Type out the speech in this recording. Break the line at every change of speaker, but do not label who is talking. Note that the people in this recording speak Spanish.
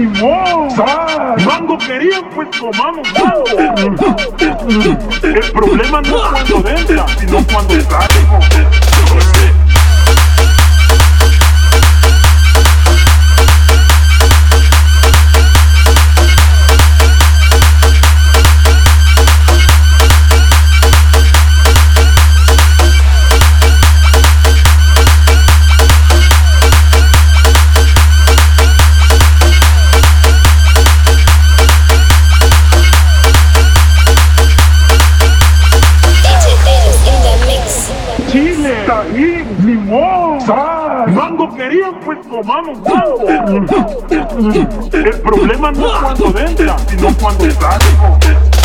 limón, sal. Mango querían, pues tomamos mango. El problema no es cuando entra, sino cuando sale. Chile, tajín, limón, sal. Mango querían, pues tomamos mango. El problema no es cuando entra, sino cuando sale.